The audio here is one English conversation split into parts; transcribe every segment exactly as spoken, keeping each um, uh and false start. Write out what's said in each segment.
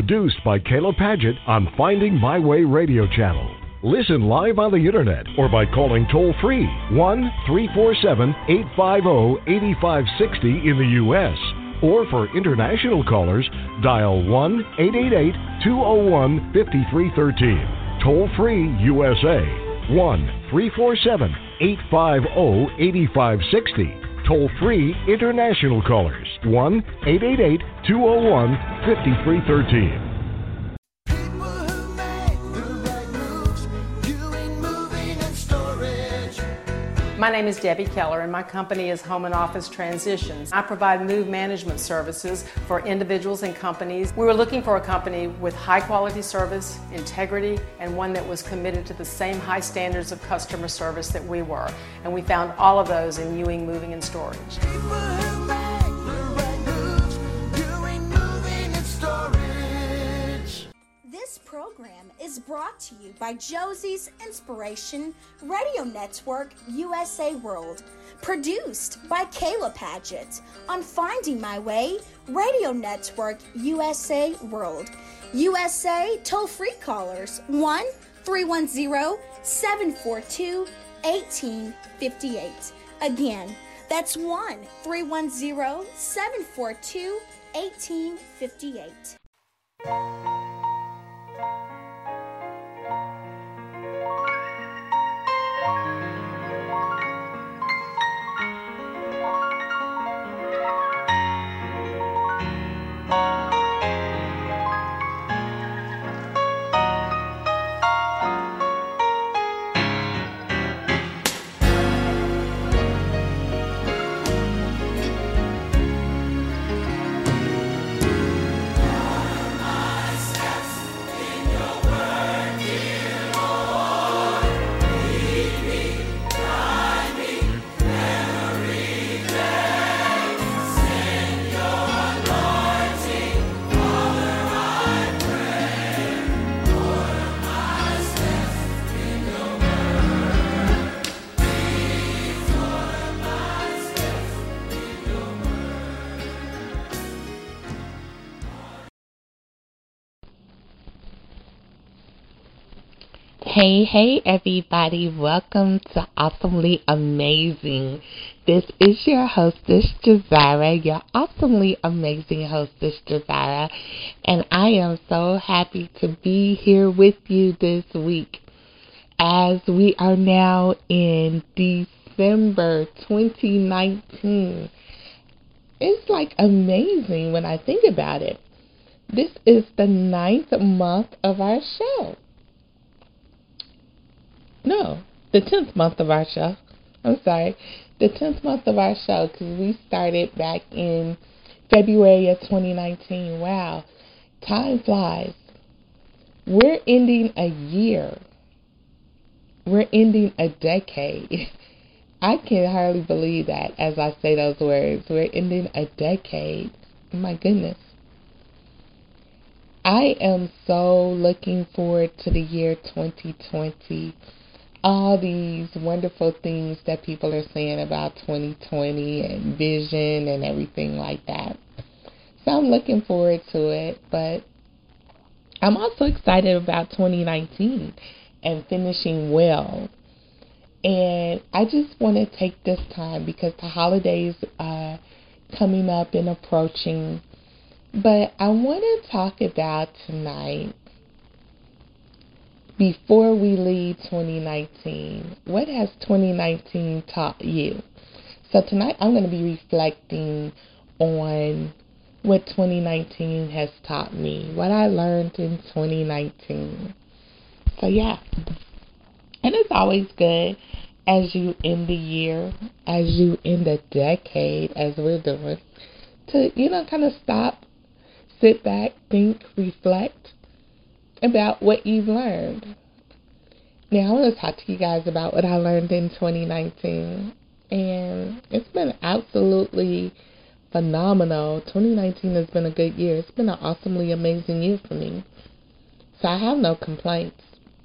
Produced by Kayla Paget on Finding My Way Radio Channel. Listen live on the internet or by calling toll-free one three four seven, eight five zero, eight five six zero in the U S Or for international callers, dial one eight eight eight, two zero one, five three one three. Toll-free U S A, one three four seven, eight five zero, eight five six zero. Toll-free international callers, one eight eight eight, two zero one, five three one three. My name is Debbie Keller and my company is Home and Office Transitions. I provide move management services for individuals and companies. We were looking for a company with high quality service, integrity, and one that was committed to the same high standards of customer service that we were. And we found all of those in Ewing Moving and Storage. This program is brought to you by Josie's Inspiration Radio Network U S A World, produced by Kayla Paget on Finding My Way Radio Network U S A World. U S A toll-free callers one three one zero, seven four two, one eight five eight. Again, that's one three one zero, seven four two, one eight five eight. Hey, hey, everybody. Welcome to Awesomely Amazing. This is your hostess, Jazara, your awesomely amazing hostess, Jazara, and I am so happy to be here with you this week as we are now in December twenty nineteen. It's like amazing when I think about it. This is the ninth month of our show. No, the tenth month of our show. I'm sorry. The tenth month of our show, because we started back in February of twenty nineteen. Wow. Time flies. We're ending a year. We're ending a decade. I can hardly believe that as I say those words. We're ending a decade. My goodness. I am so looking forward to the year twenty twenty. All these wonderful things that people are saying about twenty twenty and vision and everything like that. So I'm looking forward to it, but I'm also excited about twenty nineteen and finishing well. And I just want to take this time because the holidays are coming up and approaching. But I want to talk about tonight, before we leave twenty nineteen, what has twenty nineteen taught you? So tonight I'm going to be reflecting on what twenty nineteen has taught me, what I learned in twenty nineteen. So yeah, and it's always good as you end the year, as you end a decade, as we're doing, to, you know, kind of stop, sit back, think, reflect about what you've learned. Now, I want to talk to you guys about what I learned in twenty nineteen, and it's been absolutely phenomenal. twenty nineteen has been a good year. It's been an awesomely amazing year for me, so I have no complaints.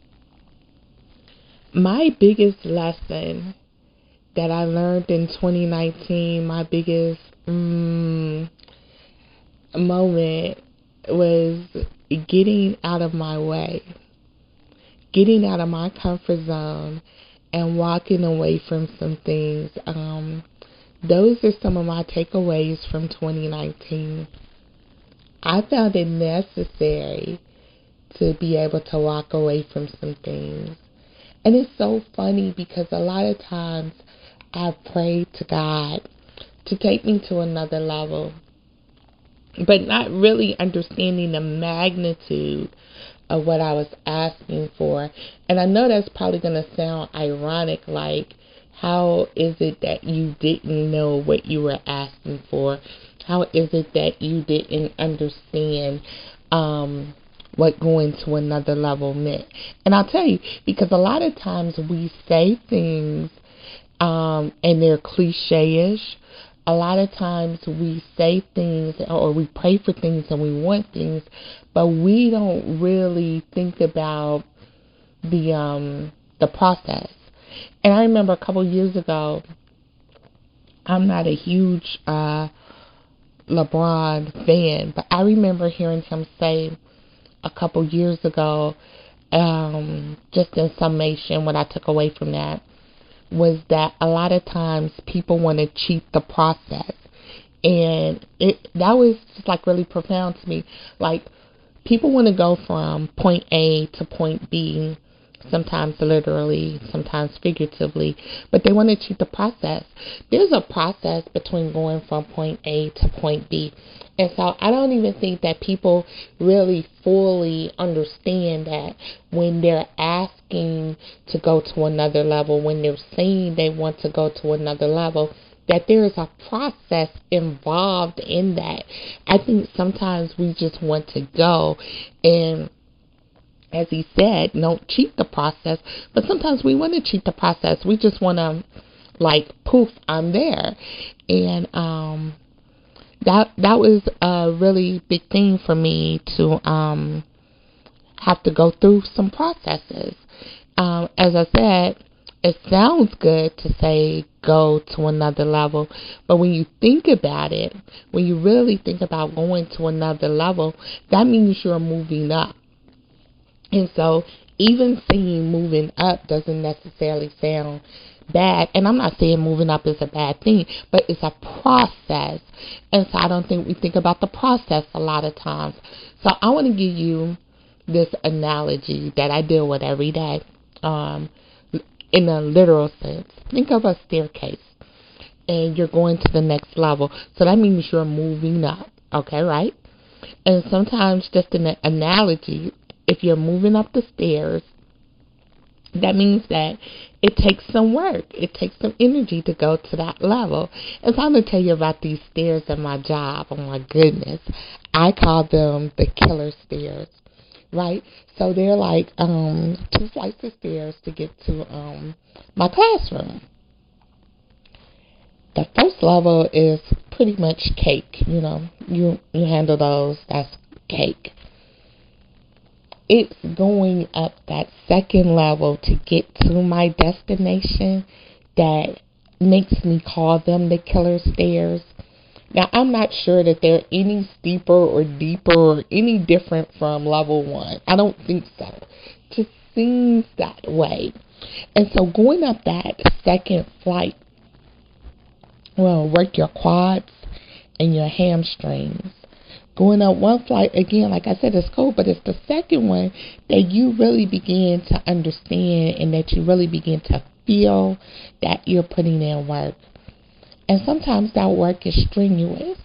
My biggest lesson that I learned in twenty nineteen, my biggest mm, moment was getting out of my way, getting out of my comfort zone, and walking away from some things. Um, those are some of my takeaways from twenty nineteen. I found it necessary to be able to walk away from some things. And it's so funny because a lot of times I've prayed to God to take me to another level, but not really understanding the magnitude of what I was asking for. And I know that's probably going to sound ironic, like, how is it that you didn't know what you were asking for? How is it that you didn't understand um, what going to another level meant? And I'll tell you, because a lot of times we say things um, and they're cliche-ish. A lot of times we say things or we pray for things and we want things, but we don't really think about the um, the process. And I remember a couple years ago, I'm not a huge uh, LeBron fan, but I remember hearing him say a couple years ago, um, just in summation, what I took away from that was that a lot of times people want to cheat the process. And it that was just like really profound to me. Like, people want to go from point A to point B, sometimes literally, sometimes figuratively, but they want to cheat the process. There's a process between going from point A to point B. And so I don't even think that people really fully understand that when they're asking to go to another level, when they're saying they want to go to another level, that there is a process involved in that. I think sometimes we just want to go and, as he said, don't cheat the process, but sometimes we want to cheat the process. We just want to, like, poof, I'm there. And um, that that was a really big thing for me to um, have to go through some processes. Um, as I said, it sounds good to say go to another level, but when you think about it, when you really think about going to another level, that means you're moving up. And so even saying moving up doesn't necessarily sound bad. And I'm not saying moving up is a bad thing, but it's a process. And so I don't think we think about the process a lot of times. So I want to give you this analogy that I deal with every day um, in a literal sense. Think of a staircase and you're going to the next level. So that means you're moving up. Okay, right? And sometimes just an analogy, if you're moving up the stairs, that means that it takes some work. It takes some energy to go to that level. And so I'm going to tell you about these stairs at my job. Oh, my goodness. I call them the killer stairs, right? So they're like um, two flights of stairs to get to um, my classroom. The first level is pretty much cake. You know, you, you handle those. That's cake. It's going up that second level to get to my destination that makes me call them the killer stairs. Now, I'm not sure that they're any steeper or deeper or any different from level one. I don't think so. It just seems that way. And so going up that second flight will work your quads and your hamstrings. Going up one flight, again, like I said, it's cool, but it's the second one that you really begin to understand and that you really begin to feel that you're putting in work. And sometimes that work is strenuous.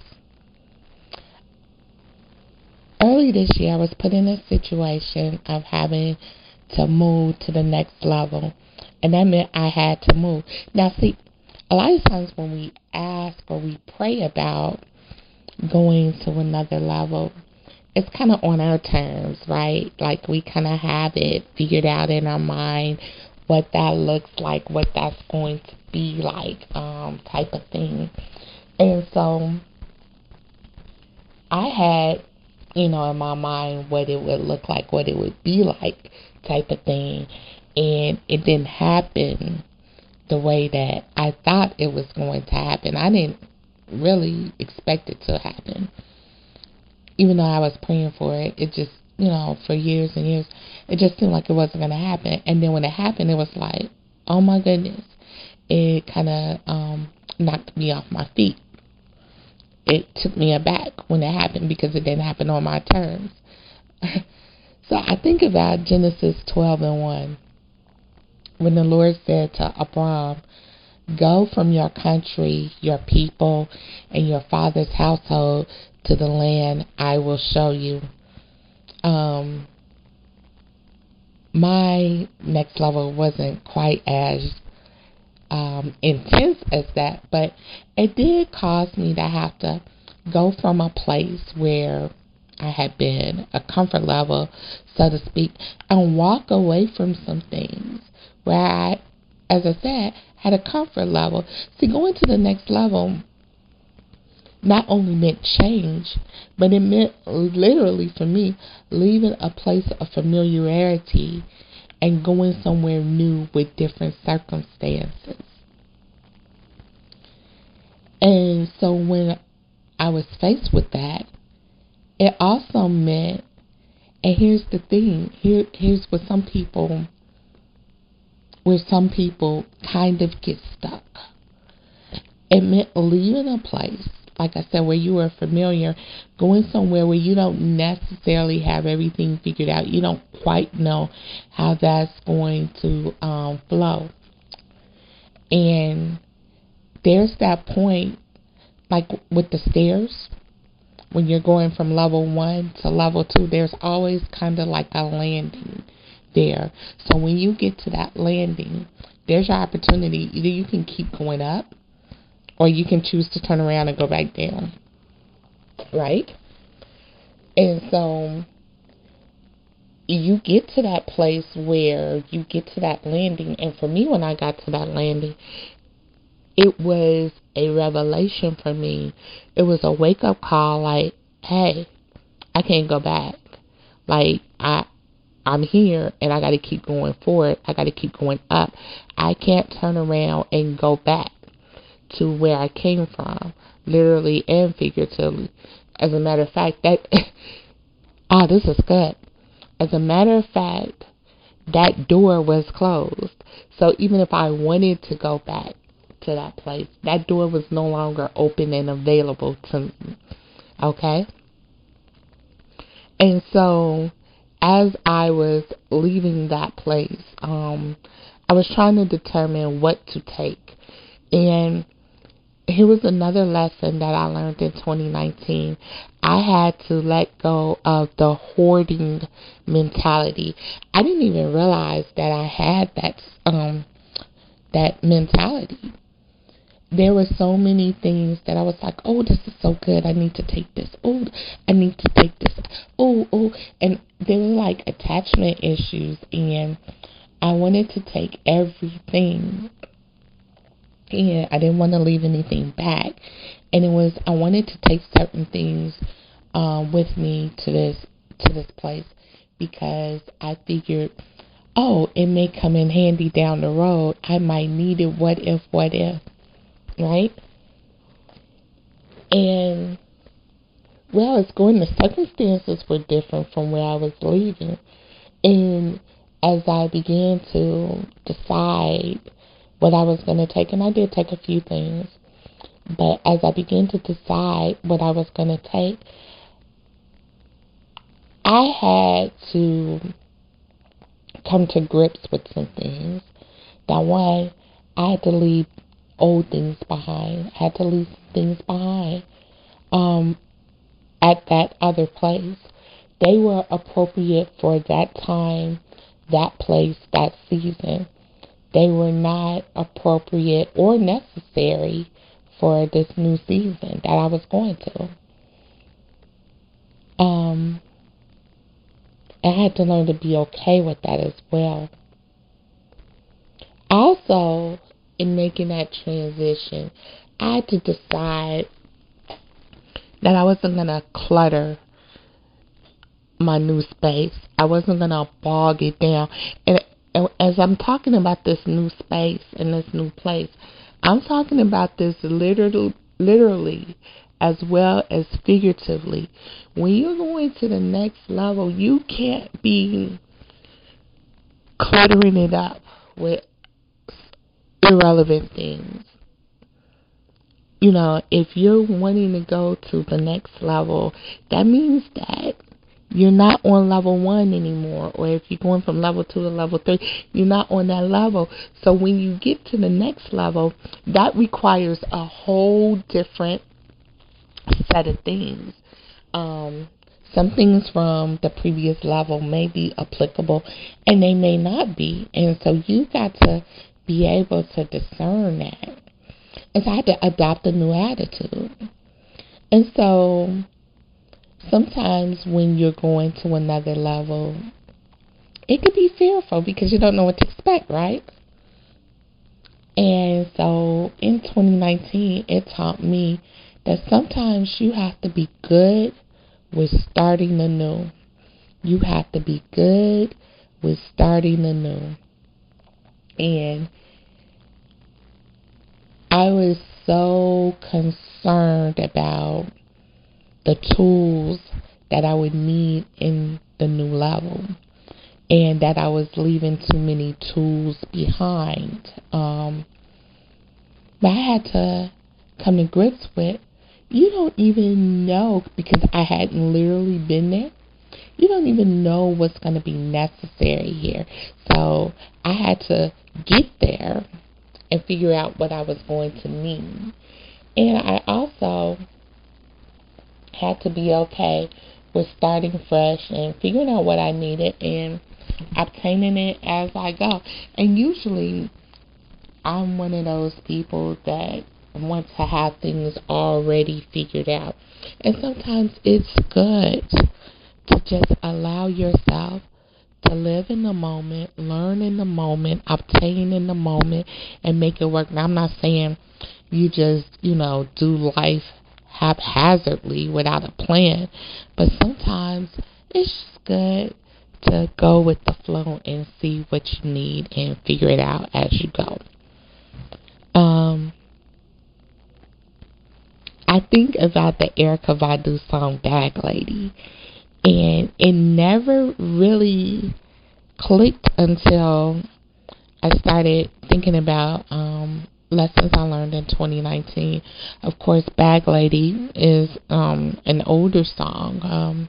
Early this year, I was put in a situation of having to move to the next level, and that meant I had to move. Now, see, a lot of times when we ask or we pray about going to another level, it's kind of on our terms, right? Like we kind of have it figured out in our mind, what that looks like, what that's going to be like, um, type of thing. And so I had, you know, in my mind what it would look like, what it would be like, type of thing. And it didn't happen the way that I thought it was going to happen. I didn't really expect it to happen. even though I was praying for it, it just, you know, for years and years, it just seemed like it wasn't going to happen. And then when it happened, it was like, oh my goodness. It kind of um, knocked me off my feet. It took me aback when it happened because it didn't happen on my terms. So I think about Genesis twelve and one, when the Lord said to Abram, go from your country, your people, and your father's household to the land I will show you. Um, my next level wasn't quite as um, intense as that, but it did cause me to have to go from a place where I had been, a comfort level, so to speak, and walk away from some things where I, as I said, had a comfort level. See, going to the next level not only meant change, but it meant literally for me leaving a place of familiarity and going somewhere new with different circumstances. And so when I was faced with that, it also meant, and here's the thing, here here's what some people, where some people kind of get stuck. It meant leaving a place, like I said, where you were familiar, going somewhere where you don't necessarily have everything figured out. You don't quite know how that's going to um, flow. And there's that point, like with the stairs, when you're going from level one to level two, there's always kind of like a landing there. So when you get to that landing, there's your opportunity. Either you can keep going up, or you can choose to turn around and go back down, right? And so you get to that place where you get to that landing. And for me, when I got to that landing, it was a revelation for me. It was a wake-up call like, hey, I can't go back. Like, I, I'm here, and I got to keep going forward. I got to keep going up. I can't turn around and go back to where I came from, literally and figuratively. As a matter of fact, that, oh, this is good. As a matter of fact, that door was closed. So even if I wanted to go back to that place, that door was no longer open and available to me. Okay? And so as I was leaving that place, um, I was trying to determine what to take. And here was another lesson that I learned in twenty nineteen. I had to let go of the hoarding mentality. I didn't even realize that I had that um that mentality. There were so many things that I was like, oh, this is so good. I need to take this. Oh, I need to take this. Oh, oh. And there were like attachment issues, and I wanted to take everything. And I didn't want to leave anything back. And it was, I wanted to take certain things um, with me to this to this place because I figured, oh, it may come in handy down the road. I might need it. What if, what if, right? And, well, it's going, the circumstances were different from where I was leaving. And as I began to decide what I was going to take, and I did take a few things, but as I began to decide what I was going to take, I had to come to grips with some things. That one, I had to leave old things behind. I had to leave things behind um, at that other place. They were appropriate for that time, that place, that season. They were not appropriate or necessary for this new season that I was going to. Um, I had to learn to be okay with that as well. Also, in making that transition, I had to decide that I wasn't going to clutter my new space. I wasn't going to bog it down. And as I'm talking about this new space and this new place, I'm talking about this literally, literally as well as figuratively. When you're going to the next level, you can't be cluttering it up with irrelevant things. You know, if you're wanting to go to the next level, that means that you're not on level one anymore. Or if you're going from level two to level three, you're not on that level. So when you get to the next level, that requires a whole different set of things. Um, some things from the previous level may be applicable and they may not be. And so you got to be able to discern that. And so I had to adopt a new attitude. And so sometimes when you're going to another level, it could be fearful because you don't know what to expect, right? And so in twenty nineteen, it taught me that sometimes you have to be good with starting anew. You have to be good with starting anew. And I was so concerned about the tools that I would need in the new level, and that I was leaving too many tools behind. Um, but I had to come to grips with, you don't even know, because I hadn't literally been there, you don't even know what's going to be necessary here. So I had to get there and figure out what I was going to need. And I also had to be okay with starting fresh and figuring out what I needed and obtaining it as I go. And usually I'm one of those people that want to have things already figured out. And sometimes it's good to just allow yourself to live in the moment, learn in the moment, obtain in the moment, and make it work. Now, I'm not saying you just, you know, do life haphazardly without a plan, but sometimes it's just good to go with the flow and see what you need and figure it out as you go. Um, I think about the Erykah Badu song Bag Lady, and it never really clicked until I started thinking about um, lessons I learned in twenty nineteen. Of course, Bag Lady is um, an older song, um,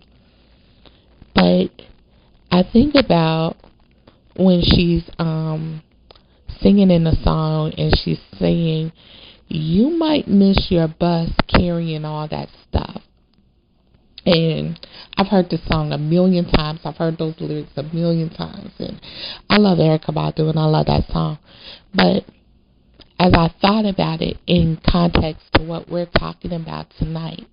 but I think about when she's um, singing in the song and she's saying, you might miss your bus carrying all that stuff. And I've heard this song a million times. I've heard those lyrics a million times. And I love Erykah Badu and I love that song. But as I thought about it in context to what we're talking about tonight,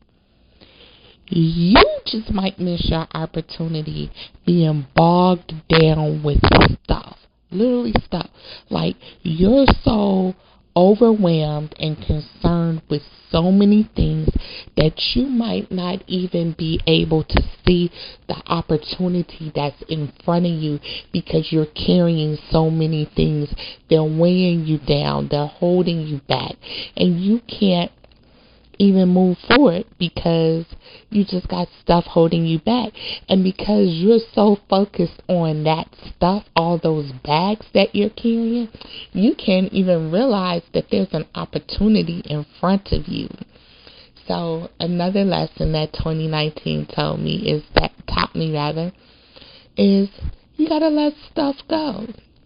you just might miss your opportunity being bogged down with stuff. Literally stuff. Like, you're so overwhelmed and concerned with so many things that you might not even be able to see the opportunity that's in front of you because you're carrying so many things. They're weighing you down. They're holding you back. And you can't even move forward because you just got stuff holding you back. And because you're so focused on that stuff, all those bags that you're carrying, you can't even realize that there's an opportunity in front of you. So another lesson that twenty nineteen told me is that taught me rather is you gotta let stuff go.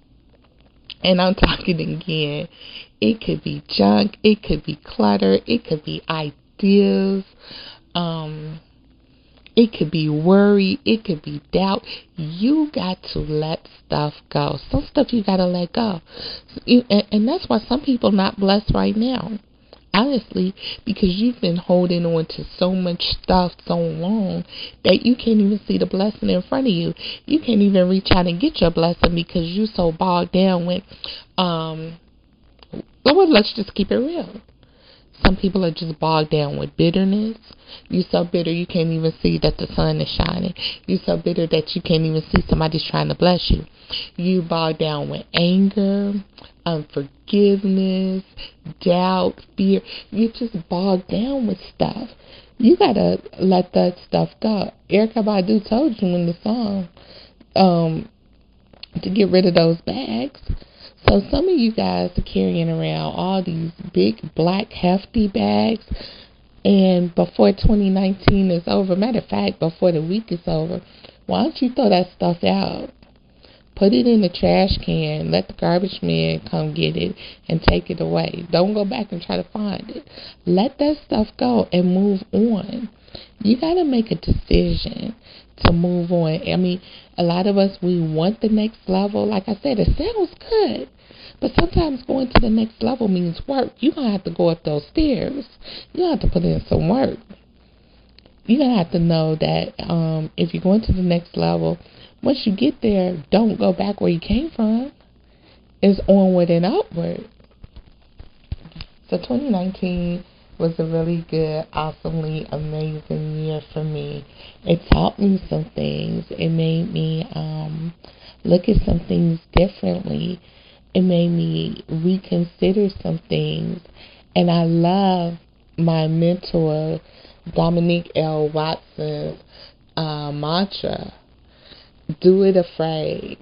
And I'm talking again. It could be junk. It could be clutter. It could be ideas. Um, it could be worry. It could be doubt. You got to let stuff go. Some stuff you got to let go. And that's why some people are not blessed right now. Honestly, because you've been holding on to so much stuff so long that you can't even see the blessing in front of you. You can't even reach out and get your blessing because you're so bogged down with, um, well, let's just keep it real. Some people are just bogged down with bitterness. You're so bitter you can't even see that the sun is shining. You're so bitter that you can't even see somebody's trying to bless you. You bogged down with anger, unforgiveness, doubt, fear. You just bogged down with stuff. You got to let that stuff go. Erykah Badu told you in the song um, to get rid of those bags. So some of you guys are carrying around all these big, black, hefty bags. And before twenty nineteen is over, matter of fact, before the week is over, why don't you throw that stuff out? Put it in the trash can. Let the garbage man come get it and take it away. Don't go back and try to find it. Let that stuff go and move on. You got to make a decision to move on. I mean, a lot of us, we want the next level. Like I said, it sounds good. But sometimes going to the next level means work. You're going to have to go up those stairs. You're going to have to put in some work. You're going to have to know that um, if you're going to the next level, once you get there, don't go back where you came from. It's onward and upward. So twenty nineteen was a really good, awesomely amazing year for me. It taught me some things. It made me um, look at some things differently. It made me reconsider some things. And I love my mentor, Dominique L. Watson's uh, mantra, do it afraid.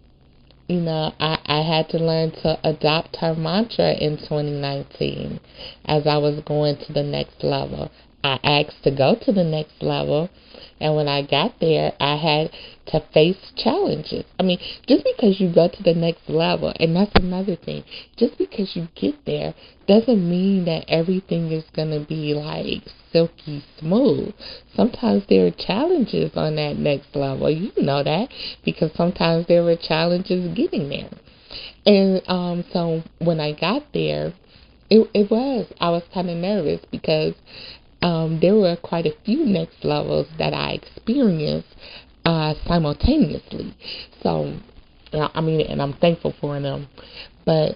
You know, I, I had to learn to adopt her mantra in twenty nineteen as I was going to the next level. I asked to go to the next level, and when I got there, I had to face challenges. I mean, just because you go to the next level, and that's another thing, just because you get there doesn't mean that everything is going to be like silky smooth. Sometimes there are challenges on that next level. You know that because sometimes there were challenges getting there. And um, so when I got there, it, it was, I was kind of nervous because um, there were quite a few next levels that I experienced uh, simultaneously. So, I mean, and I'm thankful for them. But,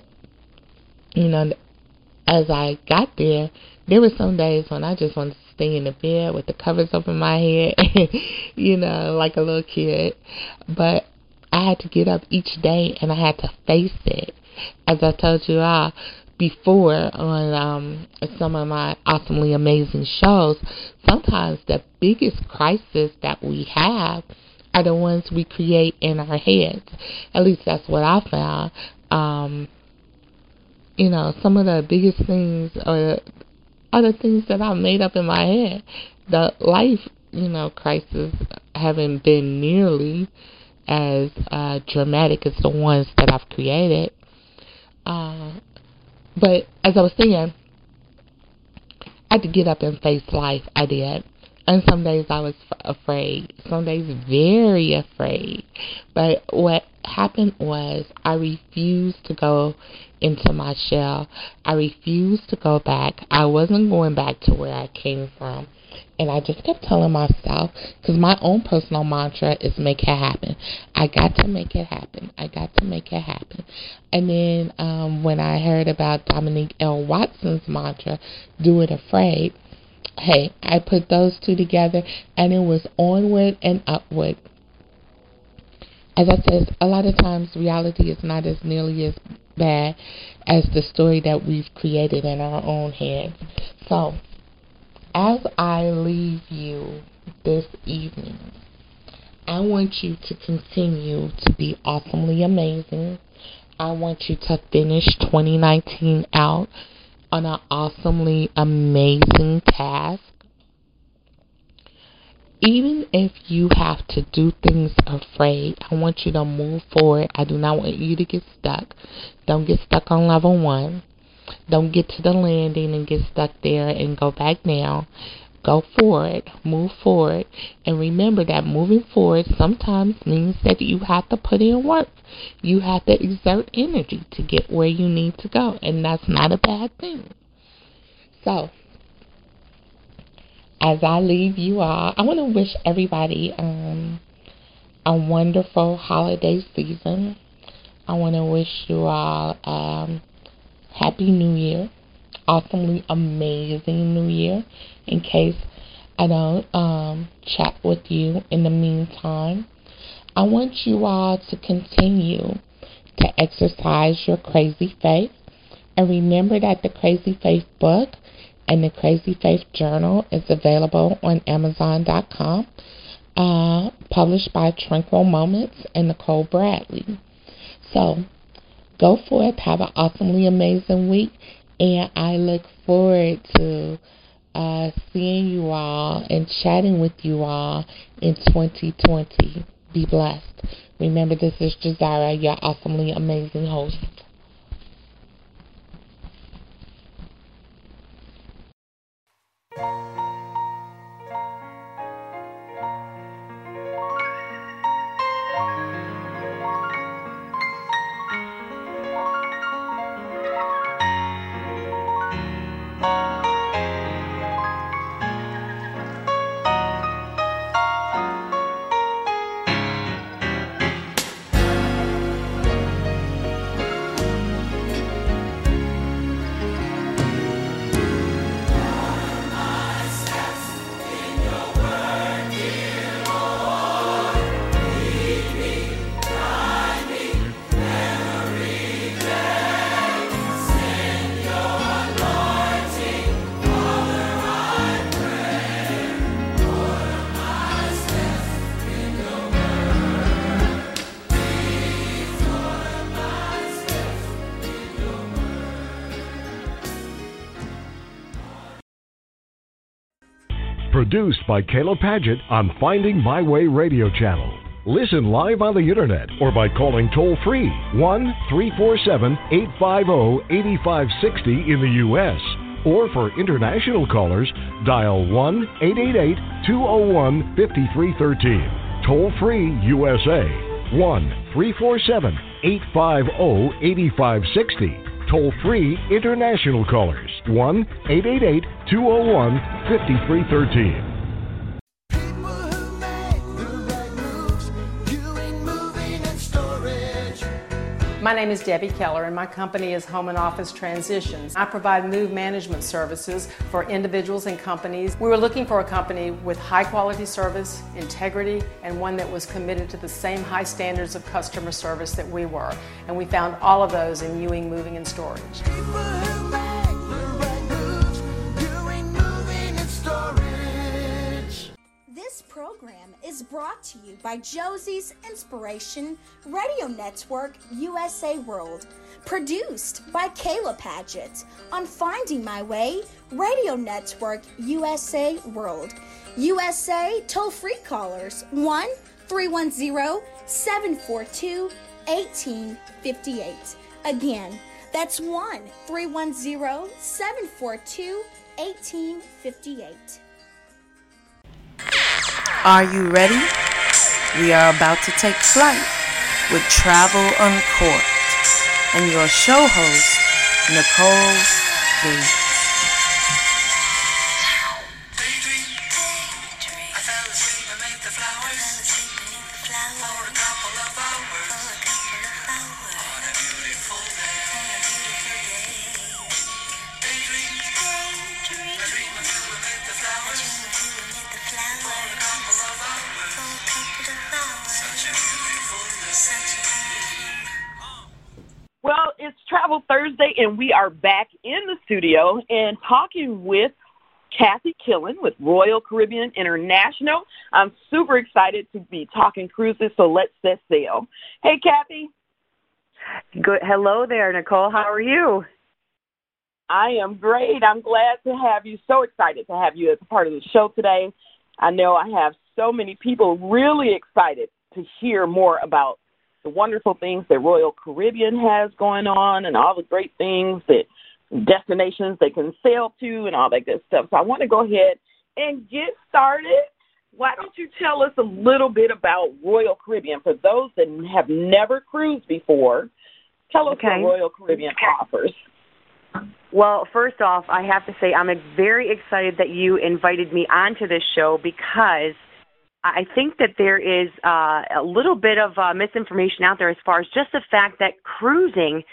you know, as I got there, there were some days when I just wanted to stay in the bed with the covers over my head, you know, like a little kid. But I had to get up each day and I had to face it. As I told you all before on um, some of my awesomely amazing shows, sometimes the biggest crisis that we have are the ones we create in our heads. At least that's what I found. Um, you know, some of the biggest things are, are the things that I made up in my head. The life, you know, crisis haven't been nearly as uh, dramatic as the ones that I've created. Uh, but as I was saying, I had to get up and face life. I did. And some days I was f- afraid. Some days very afraid. But what happened was I refused to go into my shell. I refused to go back. I wasn't going back to where I came from. And I just kept telling myself, because my own personal mantra is make it happen. I got to make it happen. I got to make it happen. And then um, when I heard about Dominique L. Watson's mantra, do it afraid, hey, I put those two together, and it was onward and upward. As I said, a lot of times reality is not as nearly as bad as the story that we've created in our own heads. So, as I leave you this evening, I want you to continue to be awesomely amazing. I want you to finish twenty nineteen out on an awesomely amazing task. Even if you have to do things afraid, I want you to move forward. I do not want you to get stuck. Don't get stuck on level one. Don't get to the landing and get stuck there and go back down. Go forward. Move forward. And remember that moving forward sometimes means that you have to put in work. You have to exert energy to get where you need to go. And that's not a bad thing. So, as I leave you all, I want to wish everybody um, a wonderful holiday season. I want to wish you all um, Happy New Year. awesomely amazing new year. In case I don't um, chat with you in the meantime, I want you all to continue to exercise your crazy faith. And remember that the Crazy Faith book and the Crazy Faith Journal is available on Amazon dot com, uh, published by Tranquil Moments and Nicole Bradley. So go forth, have an awesomely amazing week, and I look forward to uh, seeing you all and chatting with you all in twenty twenty. Be blessed. Remember, this is Jazira, your awesomely amazing host. Produced by Kayla Padgett on Finding My Way Radio Channel. Listen live on the internet or by calling toll-free one three four seven, eight five zero, eight five six zero in the U S Or for international callers, dial one eight eight eight, two zero one, five three one three. Toll-free U S A, one three four seven, eight five zero, eight five six zero. Toll-free international callers, one eight eight eight, two zero one, five three one three. My name is Debbie Keller, and my company is Home and Office Transitions. I provide move management services for individuals and companies. We were looking for a company with high quality service, integrity, and one that was committed to the same high standards of customer service that we were. And we found all of those in Ewing Moving and Storage. This program is brought to you by Josie's Inspiration Radio Network U S A World, produced by Kayla Padgett on Finding My Way Radio Network U S A World. U S A toll-free callers one three one zero, seven four two, one eight five eight. Again, that's one three one zero, seven four two, one eight five eight. Are you ready? We are about to take flight with Travel Uncorked and your show host, Nicole Gates. Well, it's Travel Thursday, and we are back in the studio and talking with Kathy Killen with Royal Caribbean International. I'm super excited to be talking cruises, so let's set sail. Hey, Kathy. Good. Hello there, Nicole. How are you? I am great. I'm glad to have you. So excited to have you as a part of the show today. I know I have so many people really excited to hear more about the wonderful things that Royal Caribbean has going on and all the great things that destinations they can sail to and all that good stuff. So I want to go ahead and get started. Why don't you tell us a little bit about Royal Caribbean? For those that have never cruised before, tell us okay. what Royal Caribbean offers. Well, first off, I have to say I'm very excited that you invited me onto this show because I think that there is uh, a little bit of uh, misinformation out there as far as just the fact that cruising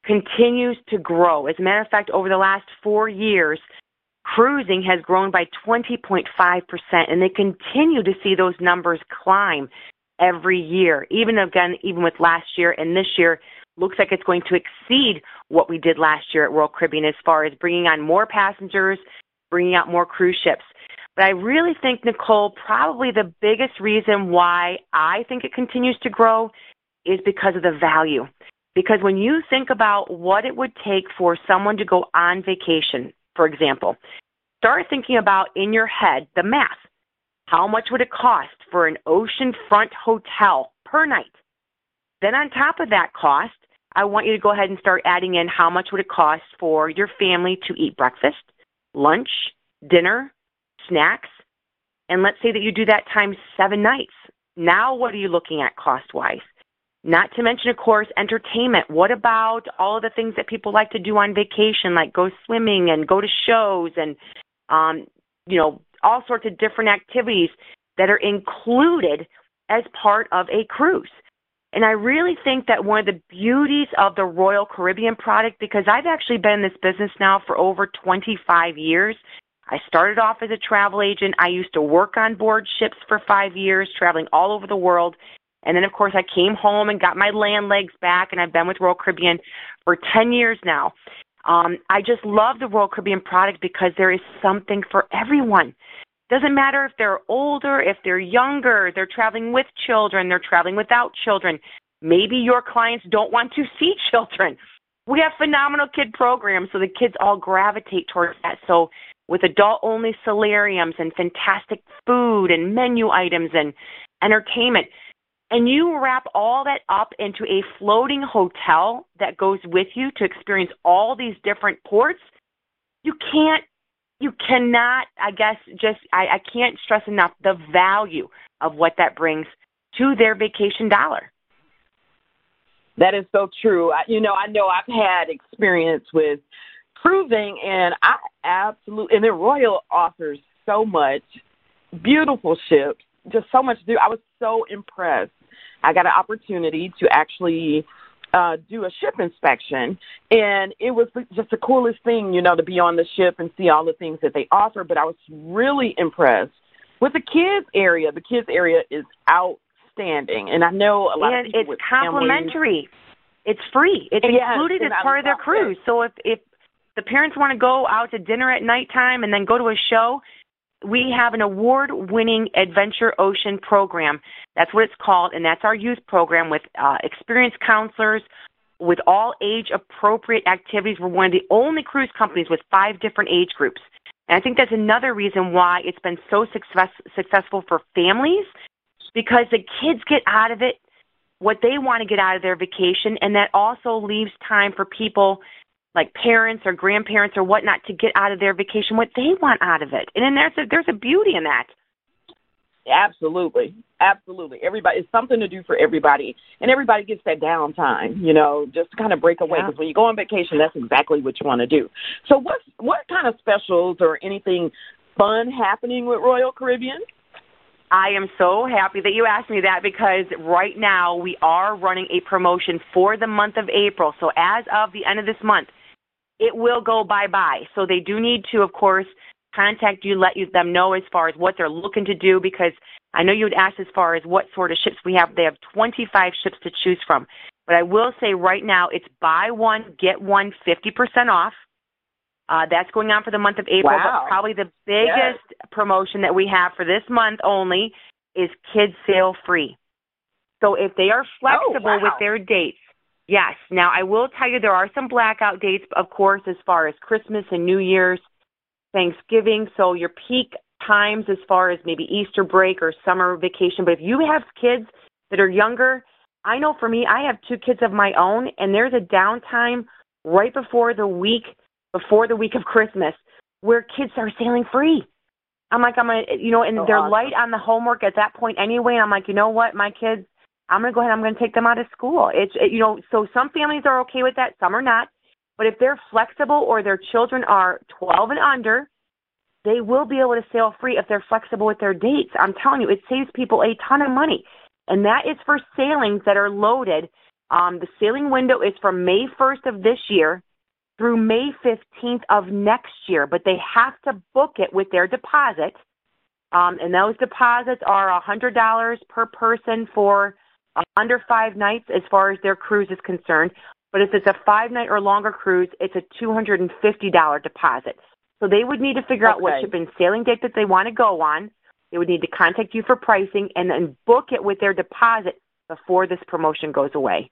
continues to grow. As a matter of fact, over the last four years, cruising has grown by twenty point five percent, and they continue to see those numbers climb every year. Even again, even with last year and this year, looks like it's going to exceed what we did last year at Royal Caribbean as far as bringing on more passengers, bringing out more cruise ships. But I really think, Nicole, probably the biggest reason why I think it continues to grow is because of the value. Because when you think about what it would take for someone to go on vacation, for example, start thinking about in your head the math. How much would it cost for an oceanfront hotel per night? Then on top of that cost, I want you to go ahead and start adding in how much would it cost for your family to eat breakfast, lunch, dinner, snacks, and let's say that you do that times seven nights. Now what are you looking at cost-wise? Not to mention, of course, entertainment. What about all of the things that people like to do on vacation, like go swimming and go to shows and, um, you know, all sorts of different activities that are included as part of a cruise. And I really think that one of the beauties of the Royal Caribbean product, because I've actually been in this business now for over twenty-five years. I started off as a travel agent. I used to work on board ships for five years, traveling all over the world. And then, of course, I came home and got my land legs back, and I've been with Royal Caribbean for ten years now. Um, I just love the Royal Caribbean product because there is something for everyone. Doesn't matter if they're older, if they're younger, they're traveling with children, they're traveling without children. Maybe your clients don't want to see children. We have phenomenal kid programs, so the kids all gravitate towards that. So with adult-only solariums and fantastic food and menu items and entertainment, and you wrap all that up into a floating hotel that goes with you to experience all these different ports, you can't, you cannot, I guess, just, I, I can't stress enough the value of what that brings to their vacation dollar. That is so true. I, you know, I know I've had experience with cruising, and I absolutely, and the Royal offers so much, beautiful ships, just so much to do. I was so impressed. I got an opportunity to actually uh, do a ship inspection, and it was just the coolest thing, you know, to be on the ship and see all the things that they offer. But I was really impressed with the kids area. The kids area is outstanding, and I know a lot and of people it's with complimentary. Families. It's free. It's yeah, included as part of their cruise. So if, if the parents want to go out to dinner at nighttime and then go to a show, we have an award-winning Adventure Ocean program. That's what it's called, and that's our youth program with uh, experienced counselors, with all age-appropriate activities. We're one of the only cruise companies with five different age groups. And I think that's another reason why it's been so success, successful for families, because the kids get out of it what they want to get out of their vacation, and that also leaves time for people like parents or grandparents or whatnot to get out of their vacation what they want out of it. And then there's a, there's a beauty in that. Absolutely. Absolutely. Everybody, it's something to do for everybody. And everybody gets that downtime, you know, just to kind of break away. Because yeah. when you go on vacation, that's exactly what you want to do. So what, what kind of specials or anything fun happening with Royal Caribbean? I am so happy that you asked me that, because right now we are running a promotion for the month of April. So as of the end of this month, it will go bye-bye. So they do need to, of course, contact you, let you them know as far as what they're looking to do, because I know you would ask as far as what sort of ships we have. They have twenty-five ships to choose from. But I will say right now it's buy one, get one fifty percent off. Uh, that's going on for the month of April. Wow. But probably the biggest yes. promotion that we have for this month only is kids sail free. So if they are flexible oh, wow. with their dates, yes. Now, I will tell you there are some blackout dates, of course, as far as Christmas and New Year's, Thanksgiving. So your peak times as far as maybe Easter break or summer vacation. But if you have kids that are younger, I know for me, I have two kids of my own, and there's a downtime right before the week before the week of Christmas where kids are sailing free. I'm like, I'm going to, you know, and so they're awesome. light on the homework at that point anyway. And I'm like, you know what, my kids, I'm going to go ahead and I'm going to take them out of school. It's, it, you know, so some families are okay with that. Some are not. But if they're flexible or their children are twelve and under, they will be able to sail free if they're flexible with their dates. I'm telling you, it saves people a ton of money. And that is for sailings that are loaded Um, the sailing window is from May first of this year through May fifteenth of next year, but they have to book it with their deposit. Um, and those deposits are one hundred dollars per person for uh, under five nights as far as their cruise is concerned. But if it's a five-night or longer cruise, it's a two hundred fifty dollars deposit. So they would need to figure okay. out what ship and sailing date that they want to go on. They would need to contact you for pricing and then book it with their deposit before this promotion goes away.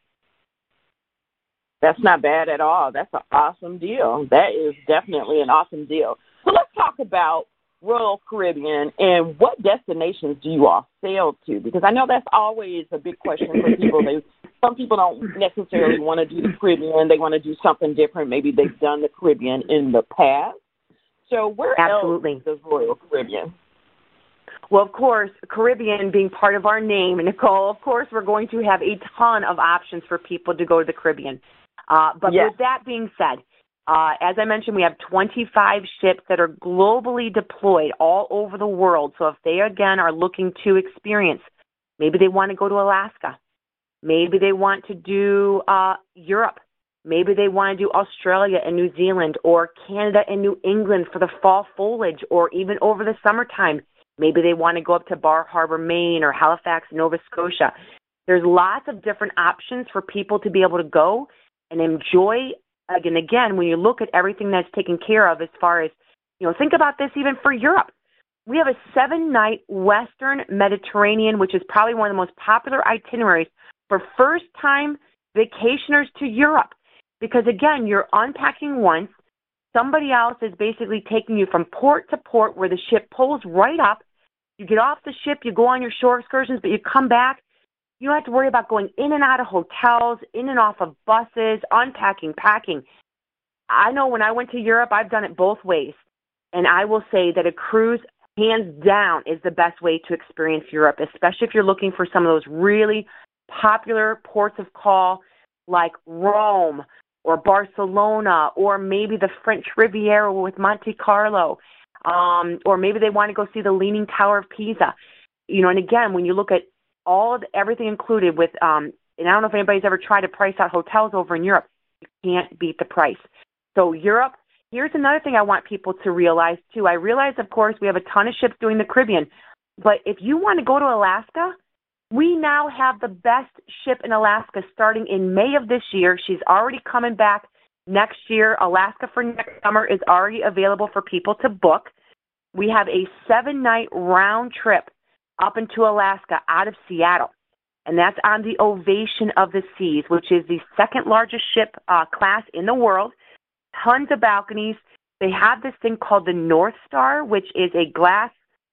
That's not bad at all. That's an awesome deal. That is definitely an awesome deal. So let's talk about Royal Caribbean and what destinations do you all sail to? Because I know that's always a big question for people. They, some people don't necessarily want to do the Caribbean. They want to do something different. Maybe they've done the Caribbean in the past. So where Absolutely. else does Royal Caribbean? Well, of course, Caribbean being part of our name, Nicole, of course, we're going to have a ton of options for people to go to the Caribbean. Uh, but yes. with that being said, uh, as I mentioned, we have twenty-five ships that are globally deployed all over the world. So if they, again, are looking to experience, maybe they want to go to Alaska. Maybe they want to do uh, Europe. Maybe they want to do Australia and New Zealand or Canada and New England for the fall foliage or even over the summertime. Maybe they want to go up to Bar Harbor, Maine or Halifax, Nova Scotia. There's lots of different options for people to be able to go and enjoy. Again, again, when you look at everything that's taken care of as far as, you know, think about this even for Europe. We have a seven-night Western Mediterranean, which is probably one of the most popular itineraries for first-time vacationers to Europe. Because, again, you're unpacking once. Somebody else is basically taking you from port to port where the ship pulls right up. You get off the ship, you go on your shore excursions, but you come back. You don't have to worry about going in and out of hotels, in and off of buses, unpacking, packing. I know when I went to Europe, I've done it both ways. And I will say that a cruise, hands down, is the best way to experience Europe, especially if you're looking for some of those really popular ports of call like Rome or Barcelona, or maybe the French Riviera with Monte Carlo, um, or maybe they want to go see the Leaning Tower of Pisa. You know, and again, when you look at all of the, everything included with, um, and I don't know if anybody's ever tried to price out hotels over in Europe, you can't beat the price. So Europe, here's another thing I want people to realize too. I realize, of course, we have a ton of ships doing the Caribbean, but if you want to go to Alaska, we now have the best ship in Alaska starting in May of this year. She's already coming back next year. Alaska for next summer is already available for people to book. We have a seven-night round trip up into Alaska out of Seattle, and that's on the Ovation of the Seas, which is the second largest ship uh, class in the world. Tons of balconies. They have this thing called the North Star, which is a glass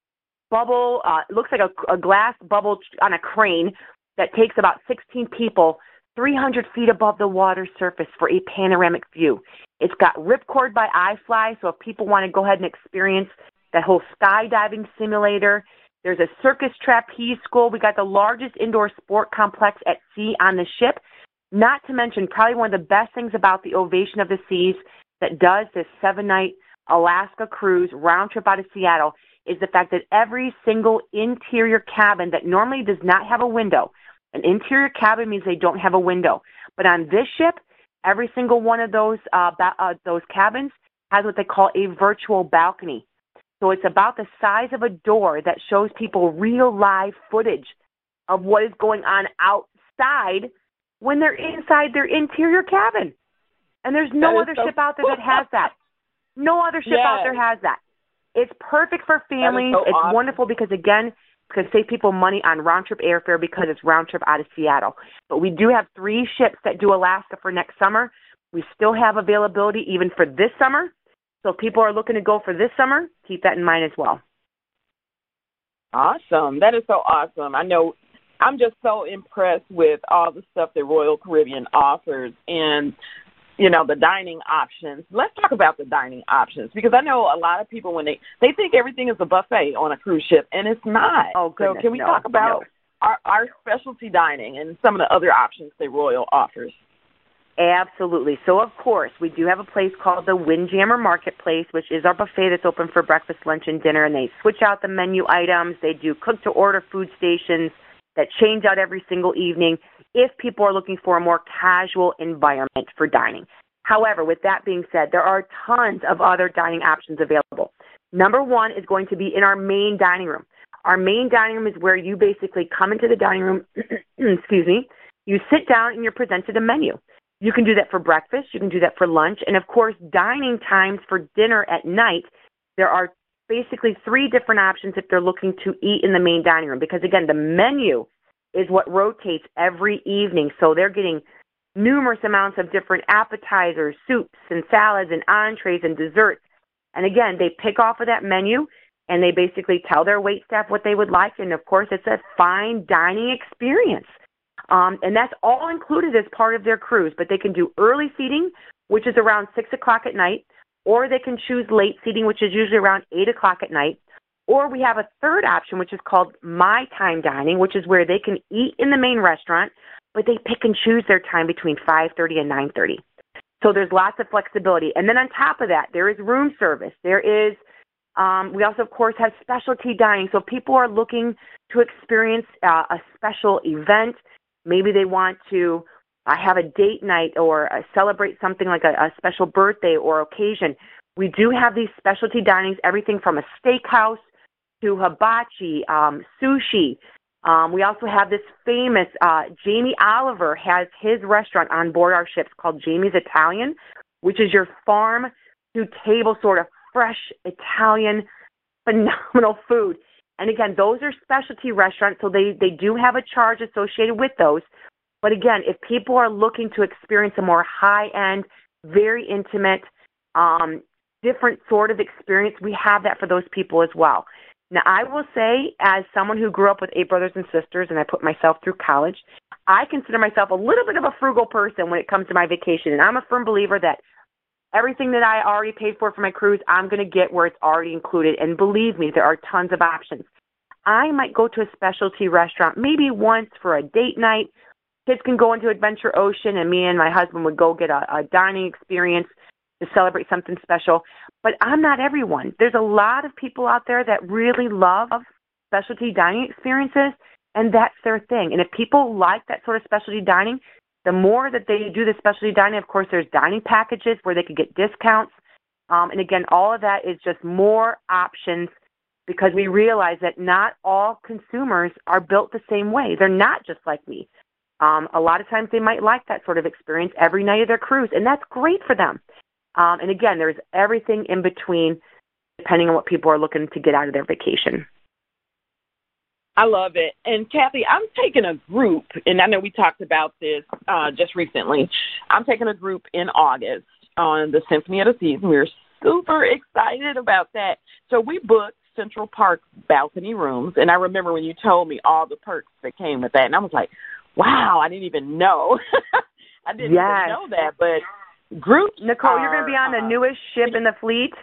bubble. Uh, it looks like a, a glass bubble on a crane that takes about sixteen people three hundred feet above the water surface for a panoramic view. It's got ripcord by iFly, so if people want to go ahead and experience that whole skydiving simulator. There's a circus trapeze school. We got the largest indoor sport complex at sea on the ship. Not to mention, probably one of the best things about the Ovation of the Seas that does this seven-night Alaska cruise round trip out of Seattle is the fact that every single interior cabin that normally does not have a window, an interior cabin means they don't have a window. But on this ship, every single one of those uh, ba- uh, those cabins has what they call a virtual balcony. So it's about the size of a door that shows people real live footage of what is going on outside when they're inside their interior cabin. And there's no other so ship out there that has that. No other ship yes. out there has that. It's perfect for families. So it's awesome. Wonderful because, again, it's going to save people money on round-trip airfare because it's round-trip out of Seattle. But we do have three ships that do Alaska for next summer. We still have availability even for this summer. So if people are looking to go for this summer, keep that in mind as well. Awesome. That is so awesome. I know I'm just so impressed with all the stuff that Royal Caribbean offers and, you know, the dining options. Let's talk about the dining options because I know a lot of people when they, they think everything is a buffet on a cruise ship, and it's not. Oh, goodness, so can we no, talk about no. our, our specialty dining and some of the other options that Royal offers? Absolutely. So, of course, we do have a place called the Windjammer Marketplace, which is our buffet that's open for breakfast, lunch, and dinner, and they switch out the menu items. They do cook-to-order food stations that change out every single evening. if people are looking for a more casual environment for dining. However, with that being said, there are tons of other dining options available. Number one is going to be in our main dining room. Our main dining room is where you basically come into the dining room, excuse me, you sit down and you're presented a menu. You can do that for breakfast, you can do that for lunch, and of course, dining times for dinner at night, there are basically three different options if they're looking to eat in the main dining room, because again, the menu is what rotates every evening, so they're getting numerous amounts of different appetizers, soups and salads and entrees and desserts. And again, they pick off of that menu and they basically tell their wait staff what they would like. And of course, it's a fine dining experience. Um, and that's all included as part of their cruise. But they can do early seating, which is around six o'clock at night, or they can choose late seating, which is usually around eight o'clock at night. Or we have a third option, which is called My Time Dining, which is where they can eat in the main restaurant, but they pick and choose their time between five thirty and nine thirty. So there's lots of flexibility. And then on top of that, there is room service. There is, um, we also, of course, have specialty dining. So people are looking to experience uh, a special event. Maybe they want to uh, have a date night or uh, celebrate something like a, a special birthday or occasion. We do have these specialty dinings, everything from a steakhouse to hibachi, um, sushi. Um, we also have this famous, uh, Jamie Oliver has his restaurant on board our ships called Jamie's Italian, which is your farm-to-table sort of fresh Italian, phenomenal food. And again, those are specialty restaurants, so they, they do have a charge associated with those. But again, if people are looking to experience a more high-end, very intimate, um, different sort of experience, we have that for those people as well. Now, I will say, as someone who grew up with eight brothers and sisters, and I put myself through college, I consider myself a little bit of a frugal person when it comes to my vacation. And I'm a firm believer that everything that I already paid for for my cruise, I'm going to get where it's already included. And believe me, there are tons of options. I might go to a specialty restaurant maybe once for a date night. Kids can go into Adventure Ocean, and me and my husband would go get a, a dining experience to celebrate something special. But I'm not everyone. There's a lot of people out there that really love specialty dining experiences, and that's their thing. And if people like that sort of specialty dining, the more that they do the specialty dining, of course, there's dining packages where they could get discounts. Um, and again, all of that is just more options because we realize that not all consumers are built the same way. They're not just like me. Um, a lot of times they might like that sort of experience every night of their cruise, and that's great for them. Um, and again, there's everything in between depending on what people are looking to get out of their vacation. I love it. And, Kathy, I'm taking a group, and I know we talked about this uh, just recently. I'm taking a group in August on the Symphony of the Seas. We're super excited about that. So we booked Central Park balcony rooms, and I remember when you told me all the perks that came with that, and I was like, wow, I didn't even know. I didn't yes. even know that, but... Groups Nicole, are, you're going to be on the uh, newest ship in the fleet?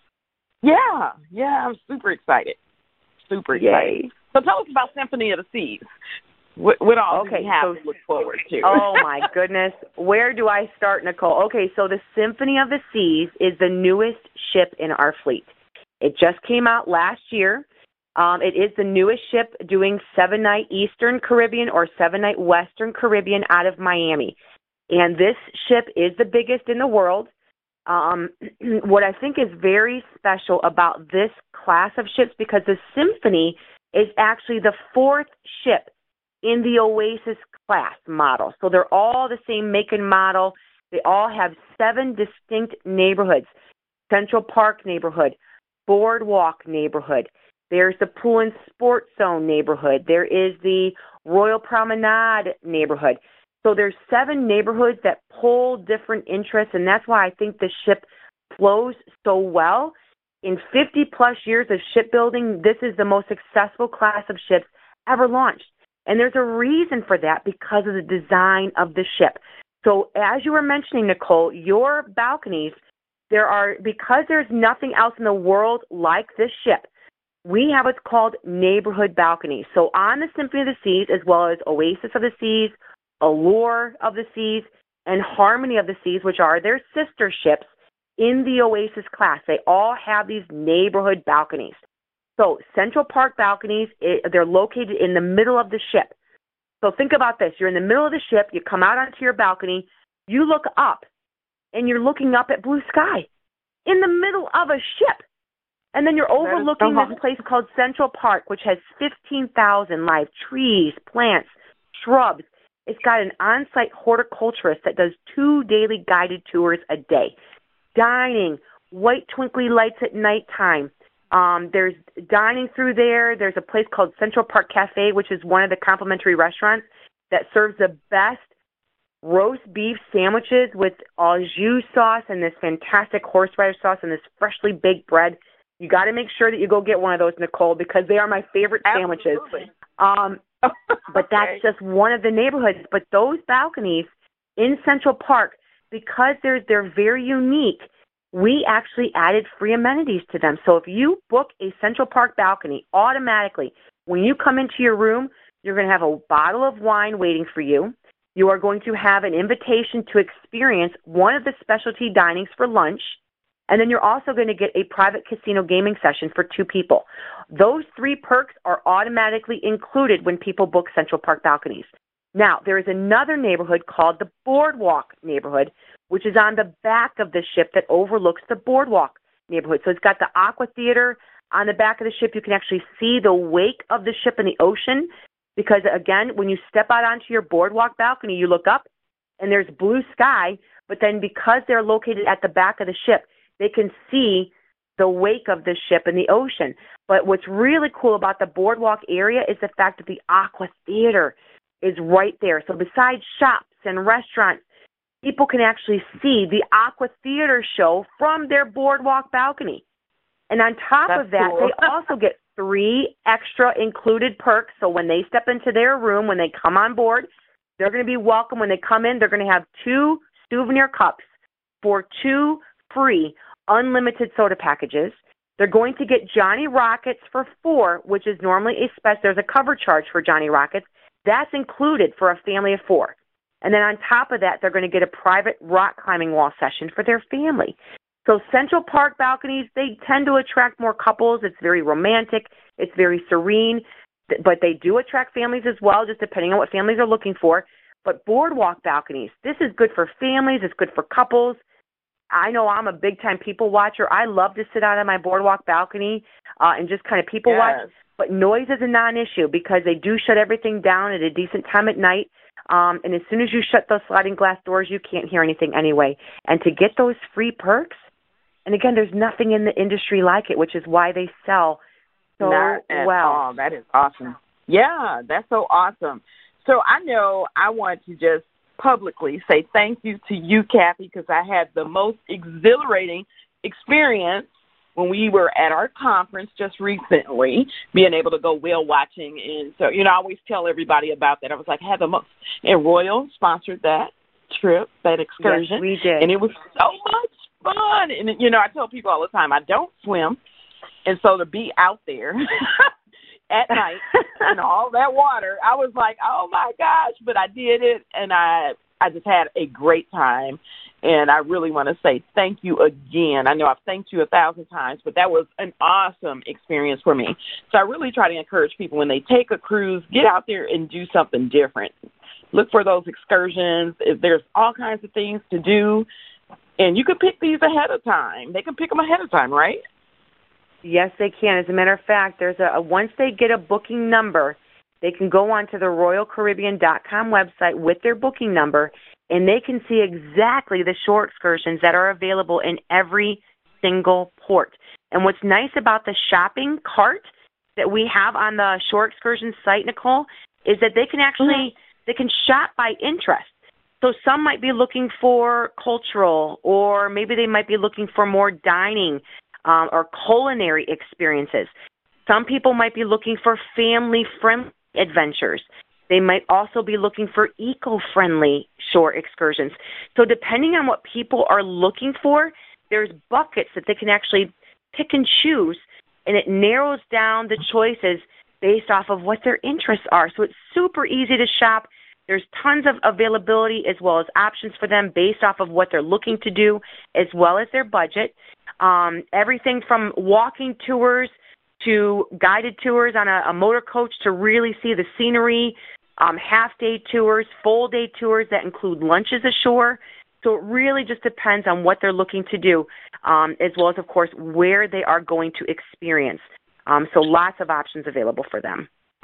Yeah, yeah, I'm super excited. Super excited. Yay. So tell us about Symphony of the Seas. What, what all okay, do we have so, to look forward to? Oh, my goodness. Where do I start, Nicole? Okay, so the Symphony of the Seas is the newest ship in our fleet. It just came out last year. Um, it is the newest ship doing seven-night Eastern Caribbean or seven-night Western Caribbean out of Miami. And this ship is the biggest in the world. Um, what I think is very special about this class of ships, because the Symphony is actually the fourth ship in the Oasis class model. So they're all the same make and model. They all have seven distinct neighborhoods. Central Park neighborhood, Boardwalk neighborhood. There's the Pool and Sports Zone neighborhood. There is the Royal Promenade neighborhood. So there's seven neighborhoods that pull different interests, and that's why I think the ship flows so well. In fifty-plus years of shipbuilding, this is the most successful class of ships ever launched. And there's a reason for that because of the design of the ship. So as you were mentioning, Nicole, your balconies, there are, because there's nothing else in the world like this ship, we have what's called neighborhood balconies. So on the Symphony of the Seas, as well as Oasis of the Seas, Allure of the Seas, and Harmony of the Seas, which are their sister ships in the Oasis class. They all have these neighborhood balconies. So Central Park balconies, it, they're located in the middle of the ship. So think about this. You're in the middle of the ship. You come out onto your balcony. You look up, and you're looking up at blue sky in the middle of a ship. And then you're overlooking so this place called Central Park, which has fifteen thousand live trees, plants, shrubs. It's got an on-site horticulturist that does two daily guided tours a day. Dining, white twinkly lights at nighttime. Um, there's dining through there. There's a place called Central Park Cafe, which is one of the complimentary restaurants that serves the best roast beef sandwiches with au jus sauce and this fantastic horseradish sauce and this freshly baked bread. You got to make sure that you go get one of those, Nicole, because they are my favorite sandwiches. Absolutely. Um, but that's okay. just one of the neighborhoods. But those balconies in Central Park, because they're they're very unique, we actually added free amenities to them. So if you book a Central Park balcony, automatically, when you come into your room, you're going to have a bottle of wine waiting for you. You are going to have an invitation to experience one of the specialty dinings for lunch. And then you're also going to get a private casino gaming session for two people. Those three perks are automatically included when people book Central Park balconies. Now, there is another neighborhood called the Boardwalk neighborhood, which is on the back of the ship that overlooks the Boardwalk neighborhood. So it's got the Aqua Theater on the back of the ship. You can actually see the wake of the ship in the ocean because, again, when you step out onto your Boardwalk balcony, you look up and there's blue sky, but then because they're located at the back of the ship, they can see the wake of the ship in the ocean. But what's really cool about the Boardwalk area is the fact that the Aqua Theater is right there. So besides shops and restaurants, people can actually see the Aqua Theater show from their Boardwalk balcony. And on top That's of that, cool. they also get three extra included perks. So when they step into their room, when they come on board, they're going to be welcome. When they come in, they're going to have two souvenir cups for two free unlimited soda packages. They're going to get Johnny Rockets for four, which is normally a special. There's a cover charge for Johnny Rockets. That's included for a family of four. And then on top of that, they're going to get a private rock climbing wall session for their family. So Central Park balconies, they tend to attract more couples. It's very romantic. It's very serene. But they do attract families as well, just depending on what families are looking for. But Boardwalk balconies, this is good for families. It's good for couples. I know I'm a big-time people watcher. I love to sit out on my Boardwalk balcony uh, and just kind of people yes. watch. But noise is a non-issue because they do shut everything down at a decent time at night. Um, and as soon as you shut those sliding glass doors, you can't hear anything anyway. And to get those free perks, and again, there's nothing in the industry like it, which is why they sell so Not at well. all. That is awesome. Yeah, that's so awesome. So I know I want to just publicly say thank you to you, Kathy, because I had the most exhilarating experience when we were at our conference just recently, being able to go whale watching. And so, you know, I always tell everybody about that. I was like, I had the most, and Royal sponsored that trip, that excursion. Yes, we did. And it was so much fun. And, you know, I tell people all the time, I don't swim. And so to be out there at night and all that water, I was like, oh, my gosh, but I did it, and I I just had a great time, and I really want to say thank you again. I know I've thanked you a thousand times, but that was an awesome experience for me. So I really try to encourage people when they take a cruise, get out there and do something different. Look for those excursions. If there's all kinds of things to do, and you can pick these ahead of time. They can pick them ahead of time, right? Yes, they can. As a matter of fact, there's a, a once they get a booking number, they can go onto the royal caribbean dot com website with their booking number, and they can see exactly the shore excursions that are available in every single port. And what's nice about the shopping cart that we have on the shore excursion site, Nicole, is that they can actually mm-hmm. they can shop by interest. So some might be looking for cultural, or maybe they might be looking for more dining Um, or culinary experiences. Some people might be looking for family-friendly adventures. They might also be looking for eco-friendly shore excursions. So depending on what people are looking for, there's buckets that they can actually pick and choose, and it narrows down the choices based off of what their interests are. So it's super easy to shop. There's tons of availability as well as options for them based off of what they're looking to do as well as their budget. Um, everything from walking tours to guided tours on a, a motor coach to really see the scenery, um, half-day tours, full-day tours that include lunches ashore. So it really just depends on what they're looking to do, um, as well as, of course, where they are going to experience. Um, so lots of options available for them.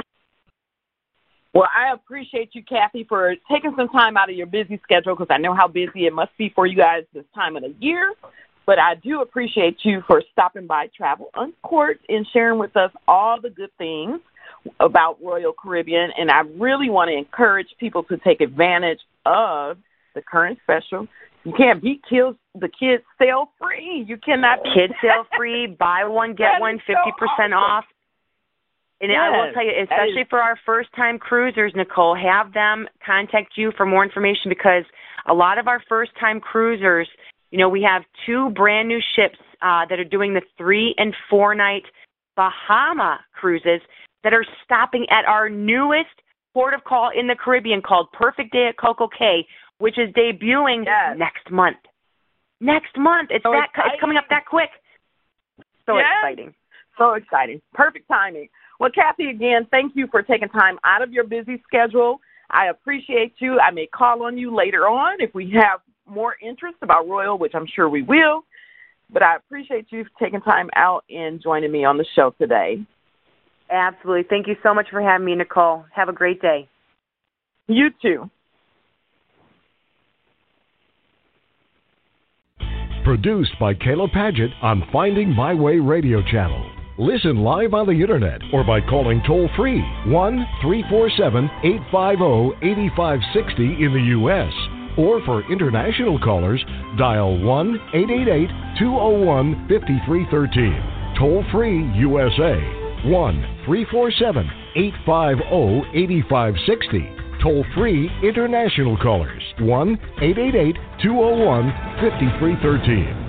Well, I appreciate you, Kathy, for taking some time out of your busy schedule, because I know how busy it must be for you guys this time of the year. But I do appreciate you for stopping by Travel Uncorked and sharing with us all the good things about Royal Caribbean. And I really want to encourage people to take advantage of the current special. You can't beat kids, the kids sale free. You cannot beat kids sale free. Buy one, get one, fifty percent so awesome. Off. And yes, I will tell you, especially for our first-time cruisers, Nicole, have them contact you for more information, because a lot of our first-time cruisers, you know, we have two brand-new ships uh, that are doing the three- and four-night Bahama cruises that are stopping at our newest port of call in the Caribbean called Perfect Day at Coco Cay, which is debuting yes. next month. Next month. It's, so that, it's coming up that quick. So yes. exciting. So exciting. Perfect timing. Well, Kathy, again, thank you for taking time out of your busy schedule. I appreciate you. I may call on you later on if we have more interest about Royal, which I'm sure we will. But I appreciate you taking time out and joining me on the show today. Absolutely. Thank you so much for having me, Nicole. Have a great day. You too. Produced by Kayla Paget on Finding My Way Radio Channel. Listen live on the Internet or by calling toll-free one three four seven, eight five zero, eight five six zero in the U S Or for international callers, dial one eight eight eight, two zero one, five three one three. Toll-free U S A, one three four seven, eight five zero, eight five six zero. Toll-free international callers, one eight eight eight, two zero one, five three one three.